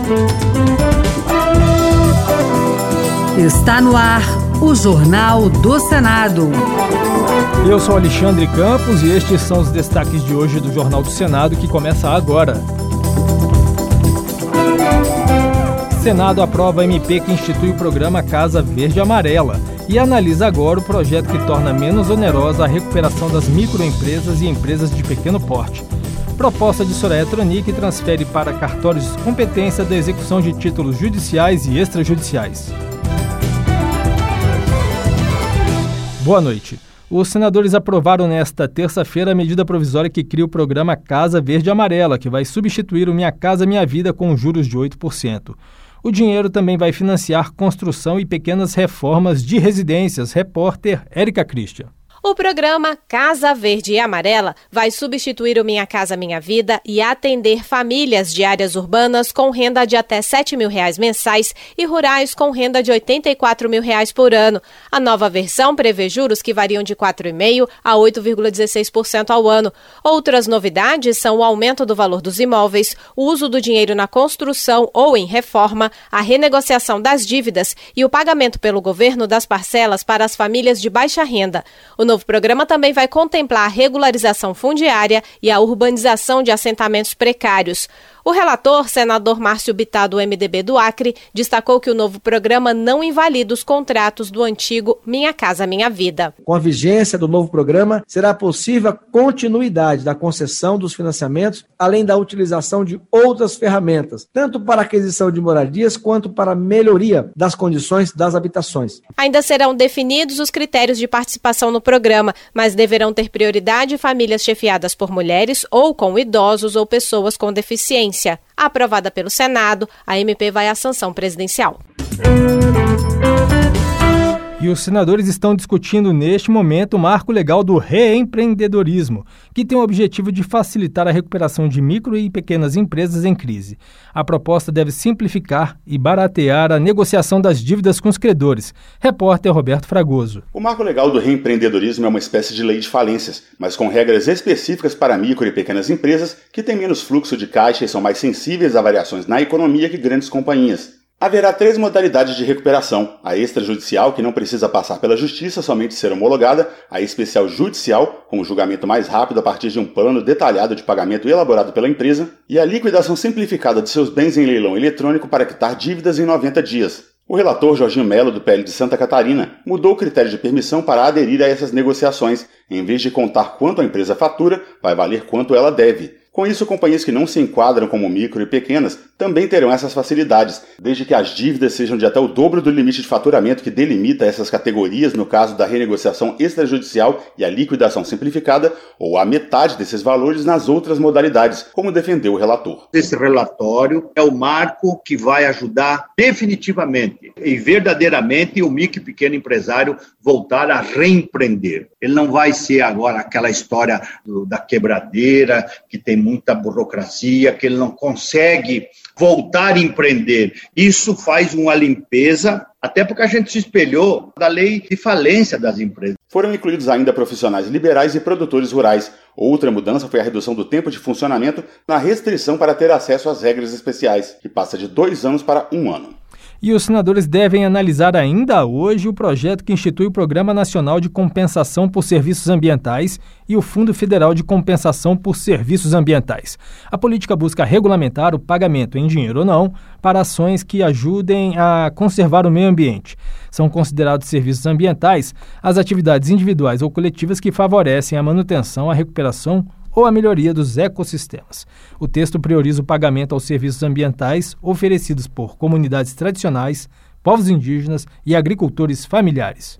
Está no ar o Jornal do Senado. Eu sou Alexandre Campos e estes são os destaques de hoje do Jornal do Senado, que começa agora. Senado aprova a MP que institui o programa Casa Verde e Amarela e analisa agora o projeto que torna menos onerosa a recuperação das microempresas e empresas de pequeno porte. Proposta de Soraya Tronic transfere para cartórios competência da execução de títulos judiciais e extrajudiciais. Boa noite. Os senadores aprovaram nesta terça-feira a medida provisória que cria o programa Casa Verde e Amarela, que vai substituir o Minha Casa Minha Vida com juros de 8%. O dinheiro também vai financiar construção e pequenas reformas de residências. Repórter Érica Christian. O programa Casa Verde e Amarela vai substituir o Minha Casa Minha Vida e atender famílias de áreas urbanas com renda de até R$ 7.000 mensais e rurais com renda de R$ 84.000 por ano. A nova versão prevê juros que variam de 4,5% a 8,16% ao ano. Outras novidades são o aumento do valor dos imóveis, o uso do dinheiro na construção ou em reforma, a renegociação das dívidas e o pagamento pelo governo das parcelas para as famílias de baixa renda. O novo programa também vai contemplar a regularização fundiária e a urbanização de assentamentos precários. O relator, senador Márcio Bittar, do MDB do Acre, destacou que o novo programa não invalida os contratos do antigo Minha Casa Minha Vida. Com a vigência do novo programa, será possível a continuidade da concessão dos financiamentos, além da utilização de outras ferramentas, tanto para a aquisição de moradias quanto para a melhoria das condições das habitações. Ainda serão definidos os critérios de participação no programa, mas deverão ter prioridade famílias chefiadas por mulheres ou com idosos ou pessoas com deficiência. Aprovada pelo Senado, a MP vai à sanção presidencial. E os senadores estão discutindo neste momento o marco legal do reempreendedorismo, que tem o objetivo de facilitar a recuperação de micro e pequenas empresas em crise. A proposta deve simplificar e baratear a negociação das dívidas com os credores. Repórter Roberto Fragoso. O marco legal do reempreendedorismo é uma espécie de lei de falências, mas com regras específicas para micro e pequenas empresas que têm menos fluxo de caixa e são mais sensíveis a variações na economia que grandes companhias. Haverá 3 modalidades de recuperação: a extrajudicial, que não precisa passar pela justiça, somente ser homologada; a especial judicial, com o julgamento mais rápido a partir de um plano detalhado de pagamento elaborado pela empresa; e a liquidação simplificada de seus bens em leilão eletrônico para quitar dívidas em 90 dias. O relator Jorginho Melo, do PL de Santa Catarina, mudou o critério de permissão para aderir a essas negociações. Em vez de contar quanto a empresa fatura, vai valer quanto ela deve. Com isso, companhias que não se enquadram como micro e pequenas também terão essas facilidades, desde que as dívidas sejam de até o dobro do limite de faturamento que delimita essas categorias no caso da renegociação extrajudicial e a liquidação simplificada, ou a metade desses valores nas outras modalidades, como defendeu o relator. Esse relatório é o marco que vai ajudar definitivamente e verdadeiramente o micro e pequeno empresário voltar a reempreender. Ele não vai ser agora aquela história da quebradeira, que tem muita burocracia, que ele não consegue voltar a empreender. Isso faz uma limpeza, até porque a gente se espelhou da lei de falência das empresas. Foram incluídos ainda profissionais liberais e produtores rurais. Outra mudança foi a redução do tempo de funcionamento na restrição para ter acesso às regras especiais, que passa de 2 anos para 1 ano. E os senadores devem analisar ainda hoje o projeto que institui o Programa Nacional de Compensação por Serviços Ambientais e o Fundo Federal de Compensação por Serviços Ambientais. A política busca regulamentar o pagamento, em dinheiro ou não, para ações que ajudem a conservar o meio ambiente. São considerados serviços ambientais as atividades individuais ou coletivas que favorecem a manutenção, a recuperação ou a melhoria dos ecossistemas. O texto prioriza o pagamento aos serviços ambientais oferecidos por comunidades tradicionais, povos indígenas e agricultores familiares.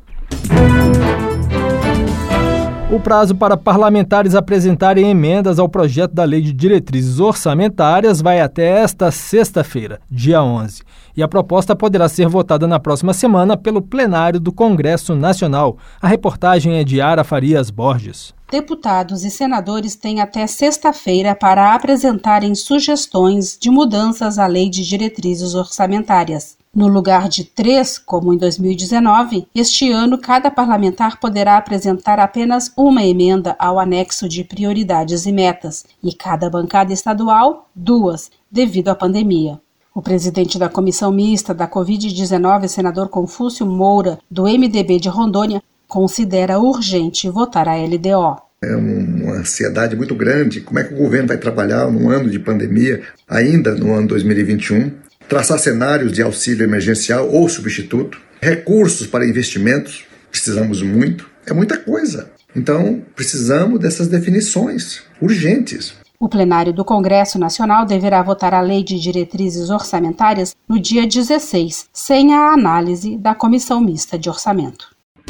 O prazo para parlamentares apresentarem emendas ao projeto da Lei de Diretrizes Orçamentárias vai até esta sexta-feira, dia 11. E a proposta poderá ser votada na próxima semana pelo plenário do Congresso Nacional. A reportagem é de Ara Farias Borges. Deputados e senadores têm até sexta-feira para apresentarem sugestões de mudanças à Lei de Diretrizes Orçamentárias. No lugar de 3, como em 2019, este ano cada parlamentar poderá apresentar apenas uma emenda ao anexo de prioridades e metas, e cada bancada estadual, 2, devido à pandemia. O presidente da Comissão Mista da Covid-19, senador Confúcio Moura, do MDB de Rondônia, considera urgente votar a LDO. É uma ansiedade muito grande. Como é que o governo vai trabalhar num ano de pandemia, ainda no ano 2021, traçar cenários de auxílio emergencial ou substituto, recursos para investimentos, precisamos muito, é muita coisa. Então, precisamos dessas definições urgentes. O plenário do Congresso Nacional deverá votar a Lei de Diretrizes Orçamentárias no dia 16, sem a análise da Comissão Mista de Orçamento.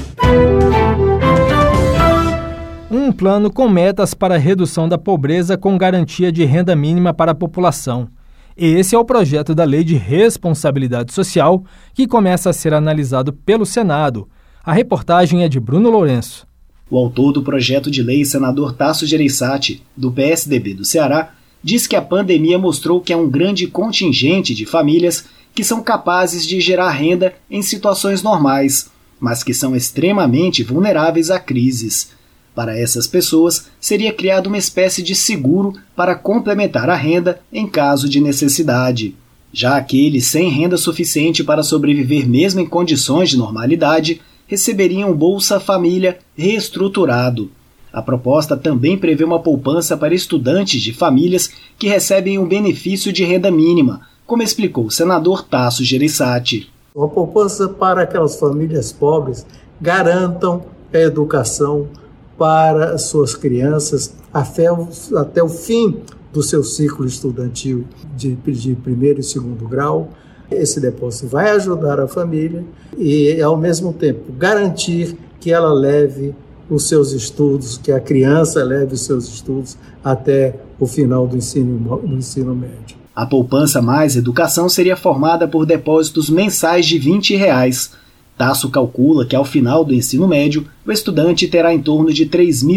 Um plano com metas para a redução da pobreza com garantia de renda mínima para a população. Esse é o projeto da Lei de Responsabilidade Social, que começa a ser analisado pelo Senado. A reportagem é de Bruno Lourenço. O autor do projeto de lei, senador Tasso Gereissati, do PSDB do Ceará, diz que a pandemia mostrou que há um grande contingente de famílias que são capazes de gerar renda em situações normais, mas que são extremamente vulneráveis a crises. Para essas pessoas, seria criada uma espécie de seguro para complementar a renda em caso de necessidade. Já aqueles sem renda suficiente para sobreviver mesmo em condições de normalidade, receberiam Bolsa Família reestruturado. A proposta também prevê uma poupança para estudantes de famílias que recebem um benefício de renda mínima, como explicou o senador Tasso Gereissati. Uma poupança para aquelas famílias pobres garantam a educação para suas crianças até o fim do seu ciclo estudantil de primeiro e segundo grau. Esse depósito vai ajudar a família e, ao mesmo tempo, garantir que ela leve os seus estudos, que a criança leve os seus estudos até o final do ensino médio. A poupança mais educação seria formada por depósitos mensais de R$20. Tasso calcula que, ao final do ensino médio, o estudante terá em torno de R$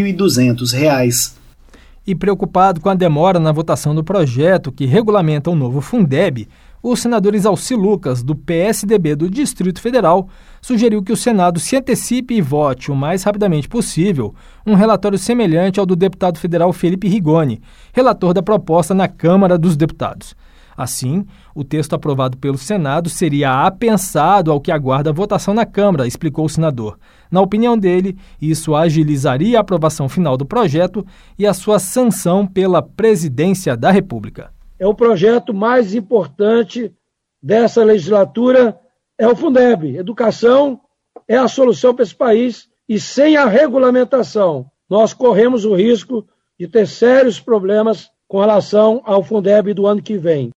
3.200. E preocupado com a demora na votação do projeto que regulamenta o novo Fundeb, o senador Exalci Lucas, do PSDB do Distrito Federal, sugeriu que o Senado se antecipe e vote o mais rapidamente possível um relatório semelhante ao do deputado federal Felipe Rigoni, relator da proposta na Câmara dos Deputados. Assim, o texto aprovado pelo Senado seria apensado ao que aguarda a votação na Câmara, explicou o senador. Na opinião dele, isso agilizaria a aprovação final do projeto e a sua sanção pela Presidência da República. É o projeto mais importante dessa legislatura, é o Fundeb. Educação é a solução para esse país e sem a regulamentação nós corremos o risco de ter sérios problemas com relação ao Fundeb do ano que vem.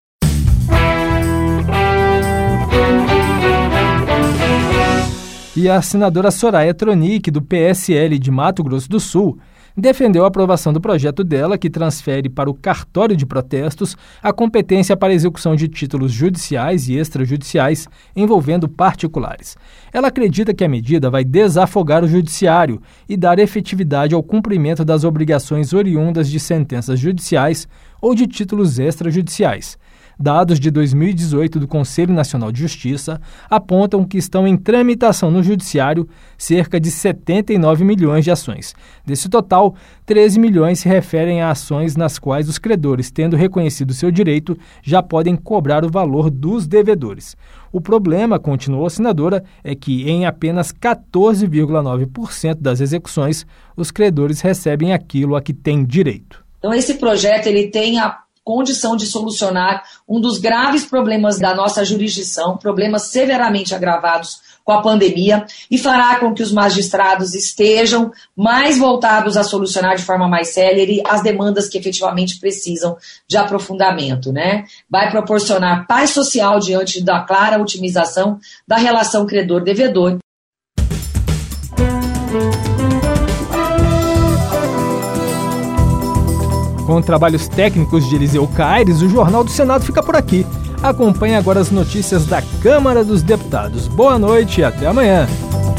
E a senadora Soraya Tronic, do PSL de Mato Grosso do Sul, defendeu a aprovação do projeto dela, que transfere para o cartório de protestos a competência para a execução de títulos judiciais e extrajudiciais envolvendo particulares. Ela acredita que a medida vai desafogar o judiciário e dar efetividade ao cumprimento das obrigações oriundas de sentenças judiciais ou de títulos extrajudiciais. Dados de 2018 do Conselho Nacional de Justiça apontam que estão em tramitação no Judiciário cerca de 79 milhões de ações. Desse total, 13 milhões se referem a ações nas quais os credores, tendo reconhecido seu direito, já podem cobrar o valor dos devedores. O problema, continuou a senadora, é que em apenas 14,9% das execuções, os credores recebem aquilo a que têm direito. Então, esse projeto ele tem a condição de solucionar um dos graves problemas da nossa jurisdição, problemas severamente agravados com a pandemia, e fará com que os magistrados estejam mais voltados a solucionar de forma mais célere as demandas que efetivamente precisam de aprofundamento, né? Vai proporcionar paz social diante da clara otimização da relação credor-devedor. Com trabalhos técnicos de Eliseu Caires, o Jornal do Senado fica por aqui. Acompanhe agora as notícias da Câmara dos Deputados. Boa noite e até amanhã.